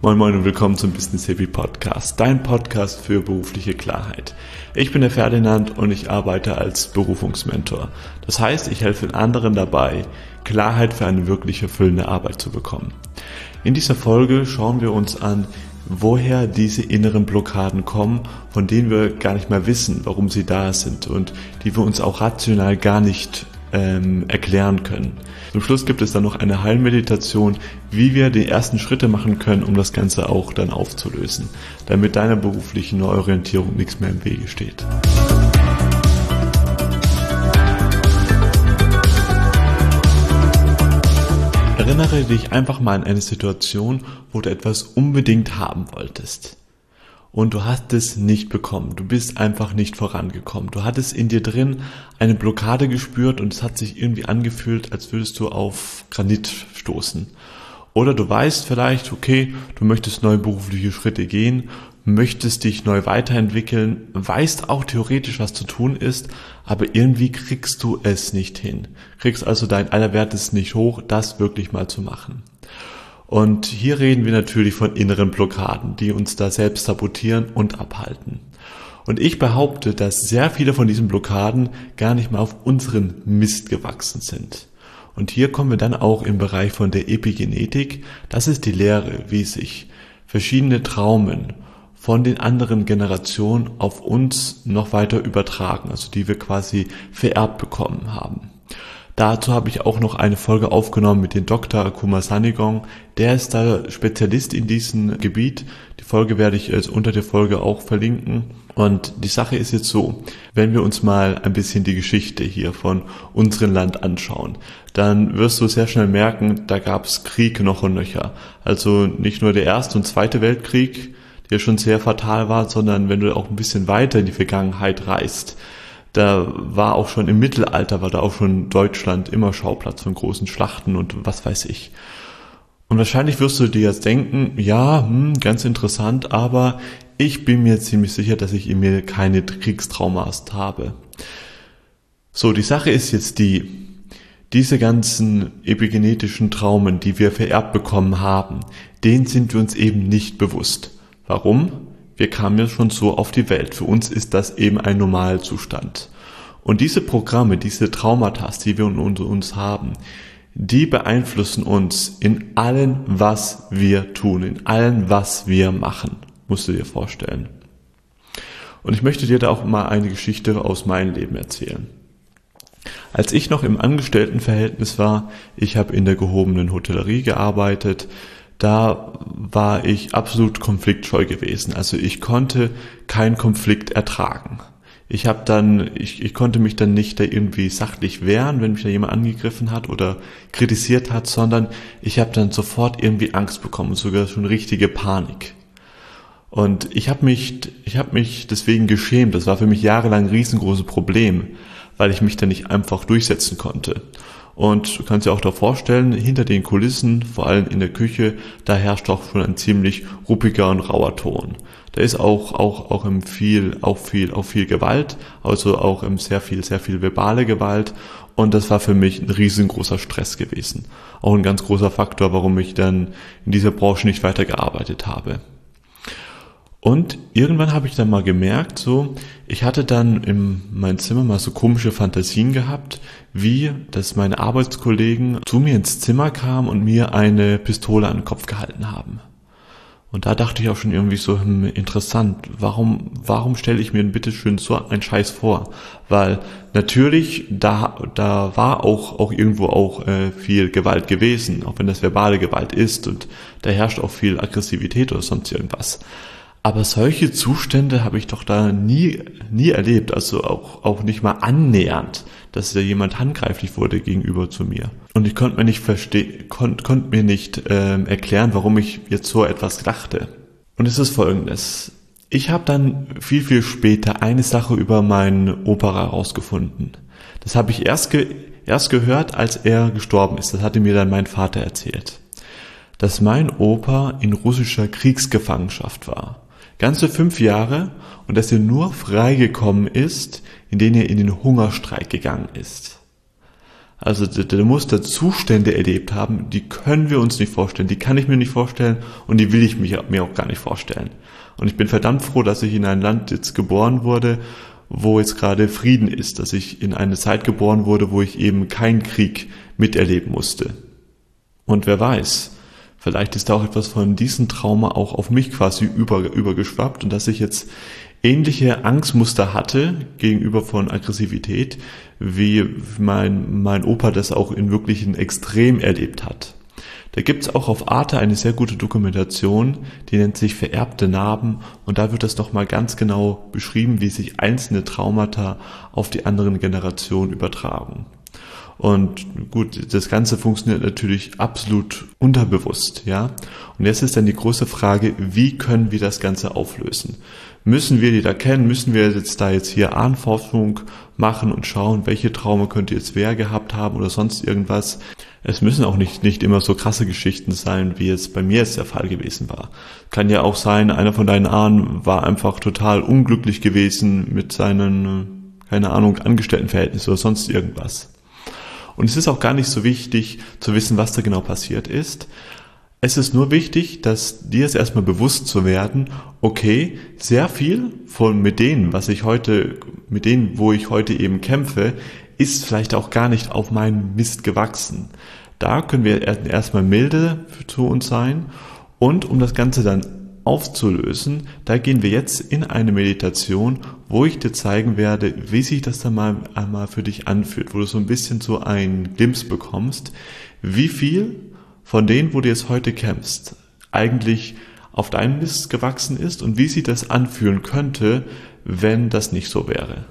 Moin Moin und willkommen zum Business Heavy Podcast, dein Podcast für berufliche Klarheit. Ich bin der Ferdinand und ich arbeite als Berufungsmentor. Das heißt, ich helfe anderen dabei, Klarheit für eine wirklich erfüllende Arbeit zu bekommen. In dieser Folge schauen wir uns an, woher diese inneren Blockaden kommen, von denen wir gar nicht mehr wissen, warum sie da sind und die wir uns auch rational gar nicht erklären können. Zum Schluss gibt es dann noch eine Heilmeditation, wie wir die ersten Schritte machen können, um das Ganze auch dann aufzulösen, damit deiner beruflichen Neuorientierung nichts mehr im Wege steht. Erinnere dich einfach mal an eine Situation, wo du etwas unbedingt haben wolltest. Und du hast es nicht bekommen. Du bist einfach nicht vorangekommen. Du hattest in dir drin eine Blockade gespürt und es hat sich irgendwie angefühlt, als würdest du auf Granit stoßen. Oder du weißt vielleicht, okay, du möchtest neue berufliche Schritte gehen, möchtest dich neu weiterentwickeln, weißt auch theoretisch, was zu tun ist, aber irgendwie kriegst du es nicht hin. Kriegst also dein Allerwertes nicht hoch, das wirklich mal zu machen. Und hier reden wir natürlich von inneren Blockaden, die uns da selbst sabotieren und abhalten. Und ich behaupte, dass sehr viele von diesen Blockaden gar nicht mal auf unseren Mist gewachsen sind. Und hier kommen wir dann auch im Bereich von der Epigenetik. Das ist die Lehre, wie sich verschiedene Traumen von den anderen Generationen auf uns noch weiter übertragen, also die wir quasi vererbt bekommen haben. Dazu habe ich auch noch eine Folge aufgenommen mit dem Dr. Kumar Sanyong. Der ist da Spezialist in diesem Gebiet. Die Folge werde ich unter der Folge auch verlinken. Und die Sache ist jetzt so, wenn wir uns mal ein bisschen die Geschichte hier von unserem Land anschauen, dann wirst du sehr schnell merken, da gab es Krieg noch und nöcher. Also nicht nur der Erste und Zweite Weltkrieg, der schon sehr fatal war, sondern wenn du auch ein bisschen weiter in die Vergangenheit reist, da war auch schon im Mittelalter, war da auch schon Deutschland immer Schauplatz von großen Schlachten und was weiß ich. Und wahrscheinlich wirst du dir jetzt denken, ja, ganz interessant, aber ich bin mir ziemlich sicher, dass ich in mir keine Kriegstraumas habe. So, die Sache ist jetzt diese ganzen epigenetischen Traumen, die wir vererbt bekommen haben, denen sind wir uns eben nicht bewusst. Warum? Wir kamen ja schon so auf die Welt. Für uns ist das eben ein Normalzustand. Und diese Programme, diese Traumata, die wir in uns haben, die beeinflussen uns in allem, was wir tun, in allem, was wir machen, musst du dir vorstellen. Und ich möchte dir da auch mal eine Geschichte aus meinem Leben erzählen. Als ich noch im Angestelltenverhältnis war, ich habe in der gehobenen Hotellerie gearbeitet, da war ich absolut konfliktscheu gewesen. Also ich konnte keinen Konflikt ertragen. Ich konnte mich dann nicht da irgendwie sachlich wehren, wenn mich da jemand angegriffen hat oder kritisiert hat, sondern ich habe dann sofort irgendwie Angst bekommen, sogar schon richtige Panik. Und ich habe mich deswegen geschämt. Das war für mich jahrelang ein riesengroßes Problem, weil ich mich da nicht einfach durchsetzen konnte. Und du kannst dir auch da vorstellen, hinter den Kulissen, vor allem in der Küche, da herrscht auch schon ein ziemlich ruppiger und rauer Ton. Da ist auch viel Gewalt, also auch sehr viel verbale Gewalt. Und das war für mich ein riesengroßer Stress gewesen. Auch ein ganz großer Faktor, warum ich dann in dieser Branche nicht weitergearbeitet habe. Und irgendwann habe ich dann mal gemerkt, ich hatte dann in meinem Zimmer mal so komische Fantasien gehabt, dass meine Arbeitskollegen zu mir ins Zimmer kamen und mir eine Pistole an den Kopf gehalten haben. Und da dachte ich auch schon irgendwie so, interessant, warum stelle ich mir denn bitte schön so einen Scheiß vor? Weil natürlich, da war auch irgendwo auch viel Gewalt gewesen, auch wenn das verbale Gewalt ist und da herrscht auch viel Aggressivität oder sonst irgendwas. Aber solche Zustände habe ich doch da nie erlebt, also auch nicht mal annähernd, dass da jemand handgreiflich wurde gegenüber zu mir. Und ich konnte mir nicht erklären, warum ich jetzt so etwas dachte. Und es ist Folgendes. Ich habe dann viel später eine Sache über meinen Opa herausgefunden. Das habe ich erst gehört, als er gestorben ist. Das hatte mir dann mein Vater erzählt. Dass mein Opa in russischer Kriegsgefangenschaft war. Ganze 5 Jahre und dass er nur freigekommen ist, indem er in den Hungerstreik gegangen ist. Also der muss da Zustände erlebt haben, die können wir uns nicht vorstellen, die kann ich mir nicht vorstellen und die will ich mir auch gar nicht vorstellen. Und ich bin verdammt froh, dass ich in ein Land jetzt geboren wurde, wo jetzt gerade Frieden ist, dass ich in eine Zeit geboren wurde, wo ich eben keinen Krieg miterleben musste. Und wer weiß, vielleicht ist da auch etwas von diesem Trauma auch auf mich quasi übergeschwappt und dass ich jetzt ähnliche Angstmuster hatte gegenüber von Aggressivität, wie mein Opa das auch in wirklichen Extrem erlebt hat. Da gibt's auch auf Arte eine sehr gute Dokumentation, die nennt sich Vererbte Narben und da wird das nochmal ganz genau beschrieben, wie sich einzelne Traumata auf die anderen Generationen übertragen. Und gut, das Ganze funktioniert natürlich absolut unterbewusst, ja. Und jetzt ist dann die große Frage, wie können wir das Ganze auflösen? Müssen wir die da kennen? Müssen wir jetzt hier Ahnenforschung machen und schauen, welche Trauma könnte jetzt wer gehabt haben oder sonst irgendwas? Es müssen auch nicht immer so krasse Geschichten sein, wie es bei mir jetzt der Fall gewesen war. Kann ja auch sein, einer von deinen Ahnen war einfach total unglücklich gewesen mit seinen, keine Ahnung, Angestelltenverhältnissen oder sonst irgendwas. Und es ist auch gar nicht so wichtig zu wissen, was da genau passiert ist. Es ist nur wichtig, dass dir es erstmal bewusst zu werden, okay, sehr viel mit denen, wo ich heute eben kämpfe, ist vielleicht auch gar nicht auf meinen Mist gewachsen. Da können wir erstmal milde zu uns sein und um das Ganze dann aufzulösen, da gehen wir jetzt in eine Meditation, wo ich dir zeigen werde, wie sich das dann mal einmal für dich anfühlt, wo du so ein bisschen so einen Glimpse bekommst, wie viel von denen, wo du jetzt heute kämpfst, eigentlich auf deinen Mist gewachsen ist und wie sich das anfühlen könnte, wenn das nicht so wäre.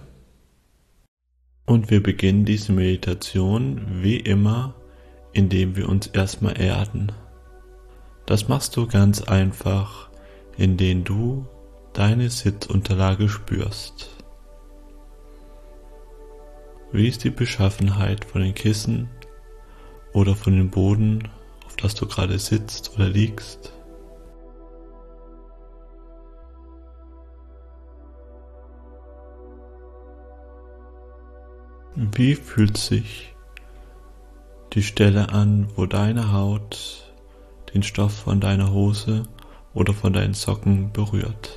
Und wir beginnen diese Meditation wie immer, indem wir uns erstmal erden. Das machst du ganz einfach, indem du deine Sitzunterlage spürst. Wie ist die Beschaffenheit von den Kissen oder von dem Boden, auf das du gerade sitzt oder liegst? Wie fühlt sich die Stelle an, wo deine Haut den Stoff von deiner Hose oder von deinen Socken berührt?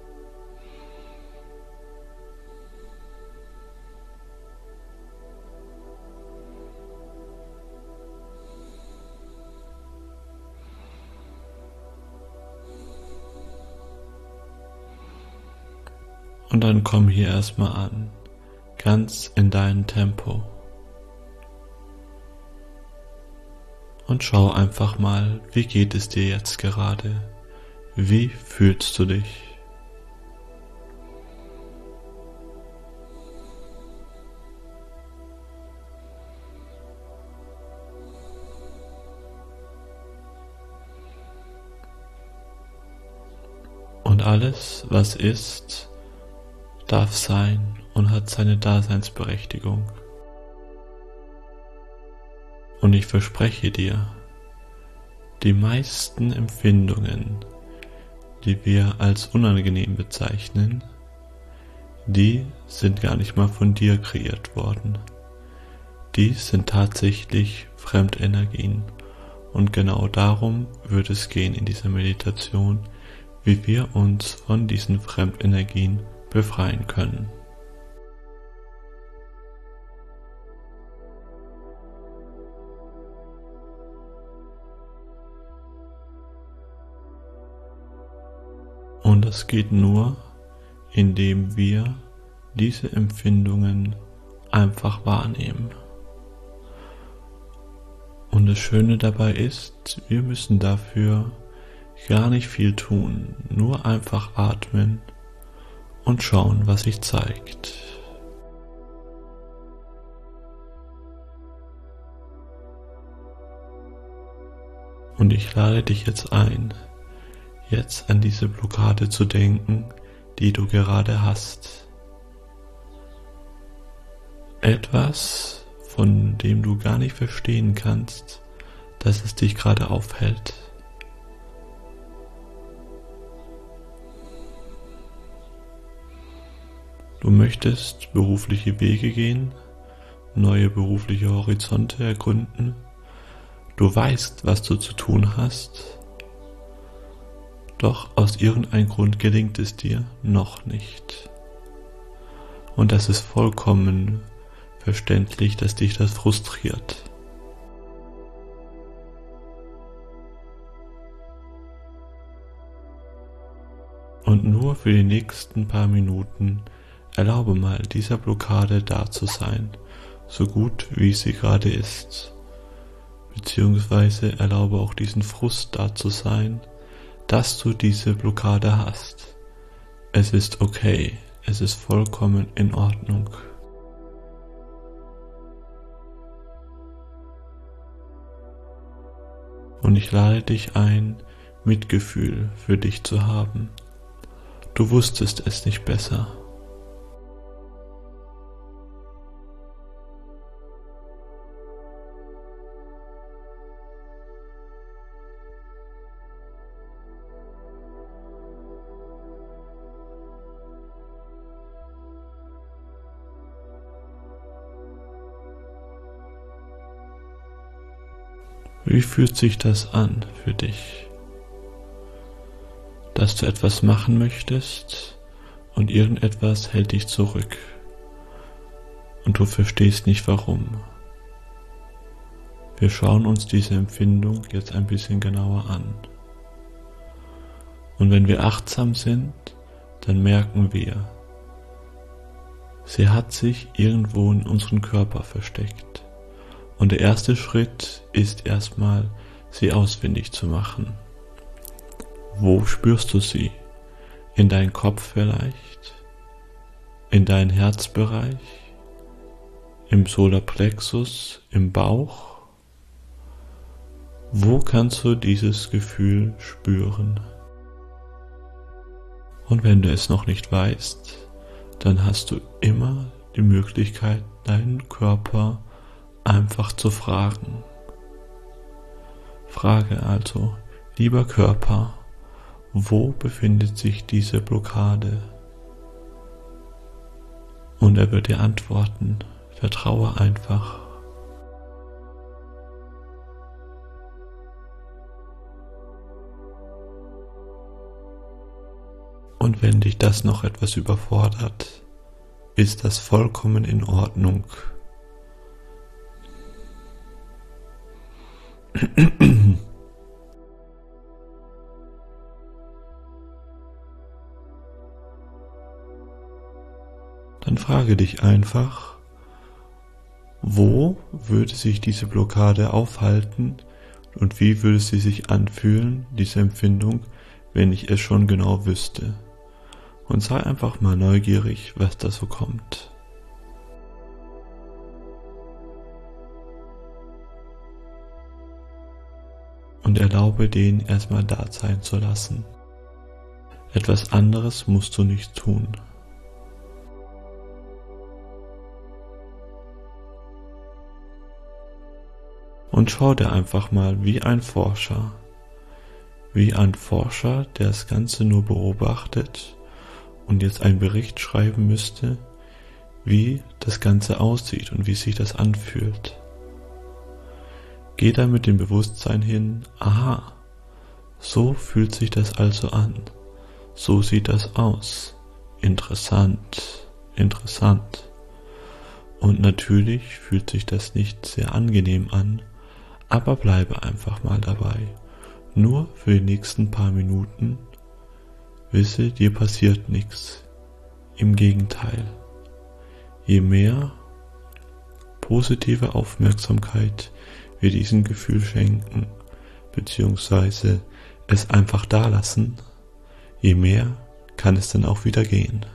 Und dann komm hier erstmal an, ganz in deinem Tempo. Und schau einfach mal, wie geht es dir jetzt gerade? Wie fühlst du dich? Und alles, was ist, darf sein und hat seine Daseinsberechtigung. Und ich verspreche dir, die meisten Empfindungen, die wir als unangenehm bezeichnen, die sind gar nicht mal von dir kreiert worden. Die sind tatsächlich Fremdenergien. Und genau darum wird es gehen in dieser Meditation, wie wir uns von diesen Fremdenergien befreien können. Und das geht nur, indem wir diese Empfindungen einfach wahrnehmen. Und das Schöne dabei ist, wir müssen dafür gar nicht viel tun, nur einfach atmen und schauen, was sich zeigt. Und ich lade dich jetzt ein, jetzt an diese Blockade zu denken, die du gerade hast. Etwas, von dem du gar nicht verstehen kannst, dass es dich gerade aufhält. Du möchtest berufliche Wege gehen, neue berufliche Horizonte ergründen. Du weißt, was du zu tun hast, doch aus irgendeinem Grund gelingt es dir noch nicht. Und das ist vollkommen verständlich, dass dich das frustriert. Und nur für die nächsten paar Minuten erlaube mal dieser Blockade da zu sein, so gut wie sie gerade ist. Beziehungsweise erlaube auch diesen Frust da zu sein, dass du diese Blockade hast. Es ist okay, es ist vollkommen in Ordnung. Und ich lade dich ein, Mitgefühl für dich zu haben. Du wusstest es nicht besser. Wie fühlt sich das an für dich, dass du etwas machen möchtest und irgendetwas hält dich zurück und du verstehst nicht warum? Wir schauen uns diese Empfindung jetzt ein bisschen genauer an. Und wenn wir achtsam sind, dann merken wir, sie hat sich irgendwo in unserem Körper versteckt. Und der erste Schritt ist erstmal, sie ausfindig zu machen. Wo spürst du sie? In deinem Kopf vielleicht? In deinem Herzbereich? Im Solarplexus? Im Bauch? Wo kannst du dieses Gefühl spüren? Und wenn du es noch nicht weißt, dann hast du immer die Möglichkeit, deinen Körper einfach zu fragen. Frage also, lieber Körper, wo befindet sich diese Blockade? Und er wird dir antworten, vertraue einfach. Und wenn dich das noch etwas überfordert, ist das vollkommen in Ordnung. Dann frage dich einfach, wo würde sich diese Blockade aufhalten und wie würde sie sich anfühlen, diese Empfindung, wenn ich es schon genau wüsste. Und sei einfach mal neugierig, was da so kommt. Und erlaube den erstmal da sein zu lassen. Etwas anderes musst du nicht tun. Und schau dir einfach mal wie ein Forscher, der das Ganze nur beobachtet und jetzt einen Bericht schreiben müsste, wie das Ganze aussieht und wie sich das anfühlt. Geh da mit dem Bewusstsein hin, aha, so fühlt sich das also an, so sieht das aus, interessant. Und natürlich fühlt sich das nicht sehr angenehm an, aber bleibe einfach mal dabei. Nur für die nächsten paar Minuten. Wisse, dir passiert nichts. Im Gegenteil. Je mehr positive Aufmerksamkeit wir diesem Gefühl schenken, beziehungsweise es einfach da lassen, je mehr kann es dann auch wieder gehen.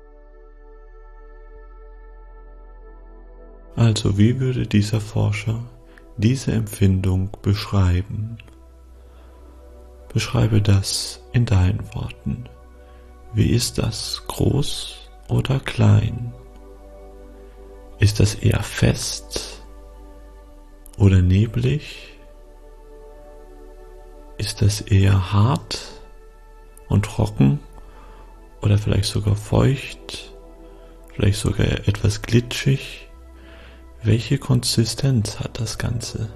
Also wie würde dieser Forscher diese Empfindung beschreiben? Beschreibe das in deinen Worten. Wie ist das? Groß oder klein? Ist das eher fest oder neblig? Ist das eher hart und trocken oder vielleicht sogar feucht? Vielleicht sogar etwas glitschig? Welche Konsistenz hat das Ganze?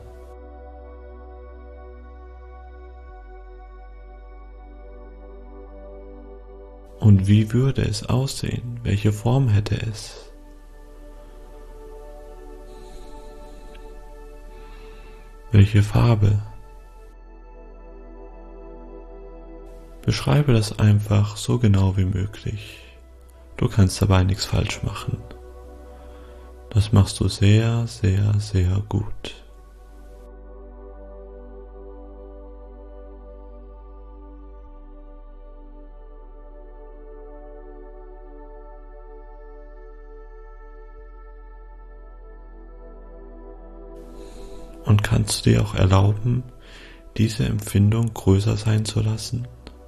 Und wie würde es aussehen? Welche Form hätte es? Welche Farbe? Beschreibe das einfach so genau wie möglich. Du kannst dabei nichts falsch machen. Das machst du sehr, sehr, sehr gut. Und kannst du dir auch erlauben, diese Empfindung größer sein zu lassen?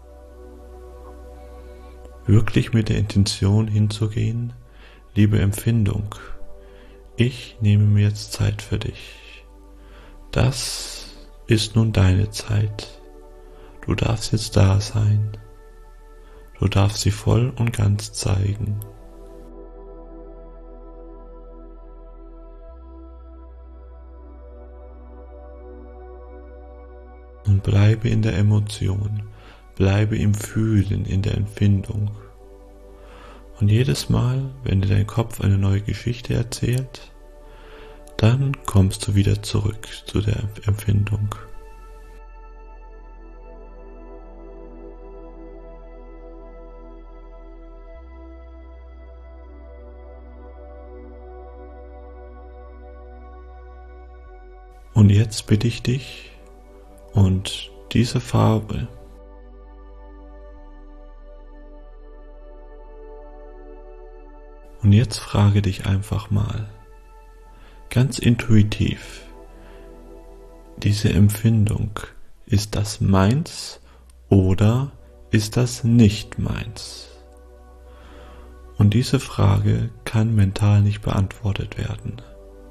Wirklich mit der Intention hinzugehen, liebe Empfindung, ich nehme mir jetzt Zeit für dich. Das ist nun deine Zeit. Du darfst jetzt da sein. Du darfst sie voll und ganz zeigen. Und bleibe in der Emotion, bleibe im Fühlen, in der Empfindung. Und jedes Mal, wenn dir dein Kopf eine neue Geschichte erzählt, dann kommst du wieder zurück zu der Empfindung. Und jetzt bitte ich dich und diese Farbe und jetzt frage dich einfach mal, ganz intuitiv, diese Empfindung, ist das meins oder ist das nicht meins? Und diese Frage kann mental nicht beantwortet werden.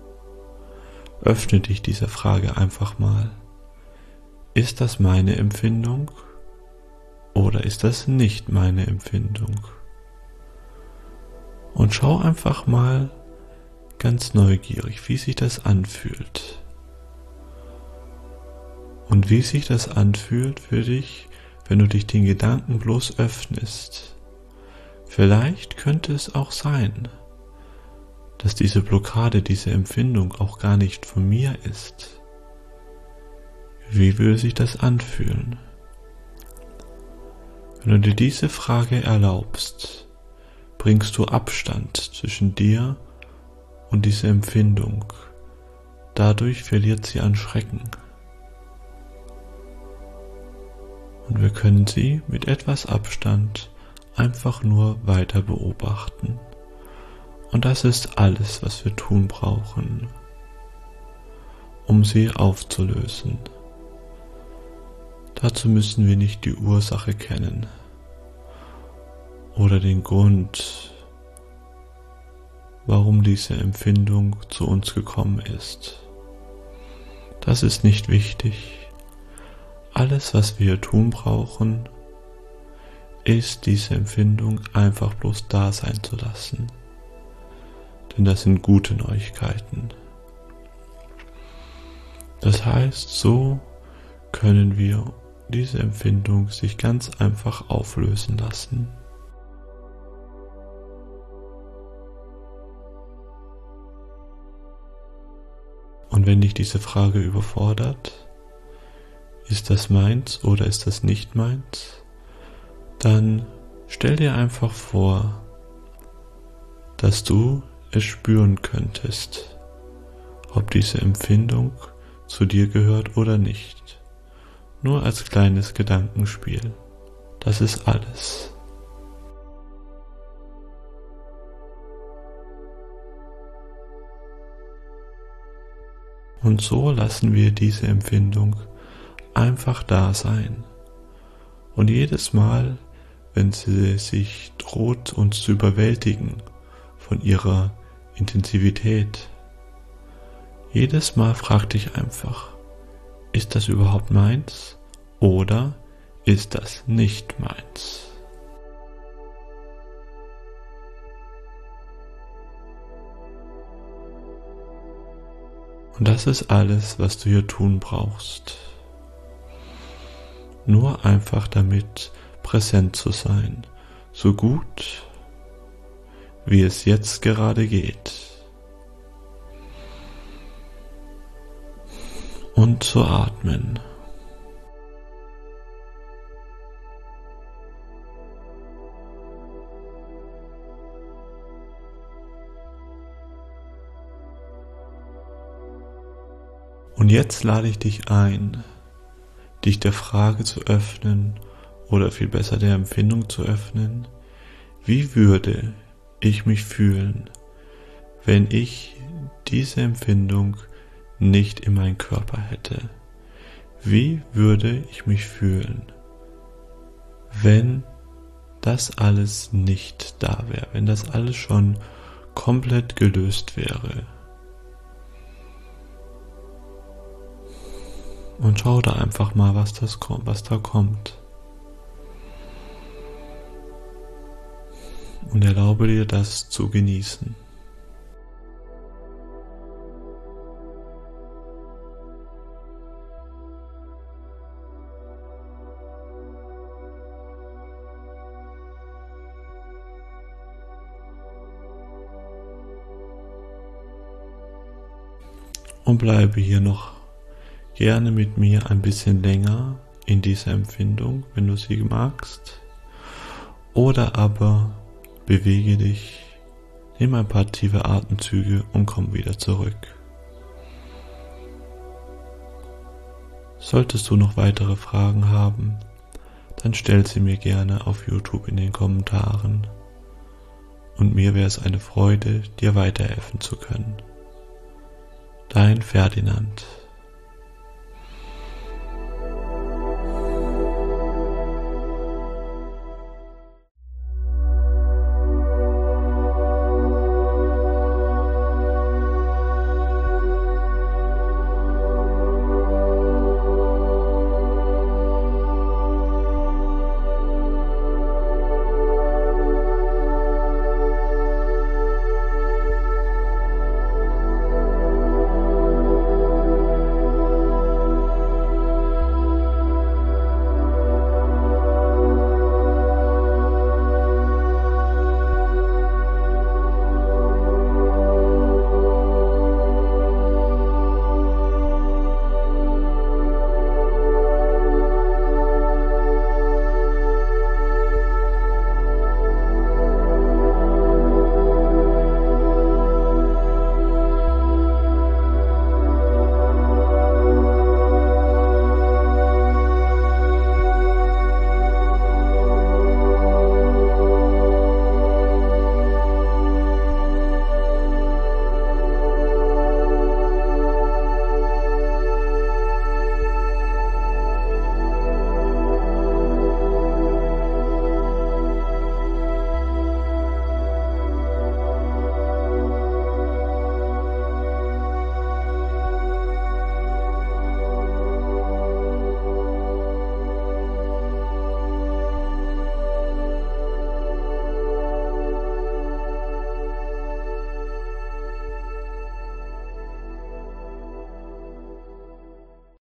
Öffne dich dieser Frage einfach mal. Ist das meine Empfindung oder ist das nicht meine Empfindung? Und schau einfach mal ganz neugierig, wie sich das anfühlt. Und wie sich das anfühlt für dich, wenn du dich den Gedanken bloß öffnest. Vielleicht könnte es auch sein, dass diese Blockade, diese Empfindung auch gar nicht von mir ist. Wie würde sich das anfühlen? Wenn du dir diese Frage erlaubst, bringst du Abstand zwischen dir und dieser Empfindung. Dadurch verliert sie an Schrecken. Und wir können sie mit etwas Abstand einfach nur weiter beobachten. Und das ist alles, was wir tun brauchen, um sie aufzulösen. Dazu müssen wir nicht die Ursache kennen oder den Grund, warum diese Empfindung zu uns gekommen ist. Das ist nicht wichtig. Alles, was wir tun brauchen, ist diese Empfindung einfach bloß da sein zu lassen. Denn das sind gute Neuigkeiten. Das heißt, so können wir diese Empfindung sich ganz einfach auflösen lassen. Und wenn dich diese Frage überfordert, ist das meins oder ist das nicht meins, dann stell dir einfach vor, dass du es spüren könntest, ob diese Empfindung zu dir gehört oder nicht. Nur als kleines Gedankenspiel. Das ist alles. Und so lassen wir diese Empfindung einfach da sein. Und jedes Mal, wenn sie sich droht, uns zu überwältigen von ihrer Intensivität, jedes Mal frag dich einfach, ist das überhaupt meins oder ist das nicht meins? Und das ist alles, was du hier tun brauchst. Nur einfach damit präsent zu sein, so gut wie es jetzt gerade geht. Und zu atmen. Und jetzt lade ich dich ein, dich der Frage zu öffnen oder viel besser der Empfindung zu öffnen, wie würde ich mich fühlen, wenn ich diese Empfindung nicht in meinem Körper hätte? Wie würde ich mich fühlen, wenn das alles nicht da wäre, wenn das alles schon komplett gelöst wäre? Und schau da einfach mal, was da kommt. Und erlaube dir, das zu genießen. Und bleibe hier noch gerne mit mir ein bisschen länger in dieser Empfindung, wenn du sie magst. Oder aber bewege dich, nimm ein paar tiefe Atemzüge und komm wieder zurück. Solltest du noch weitere Fragen haben, dann stell sie mir gerne auf YouTube in den Kommentaren. Und mir wäre es eine Freude, dir weiterhelfen zu können. Dein Ferdinand.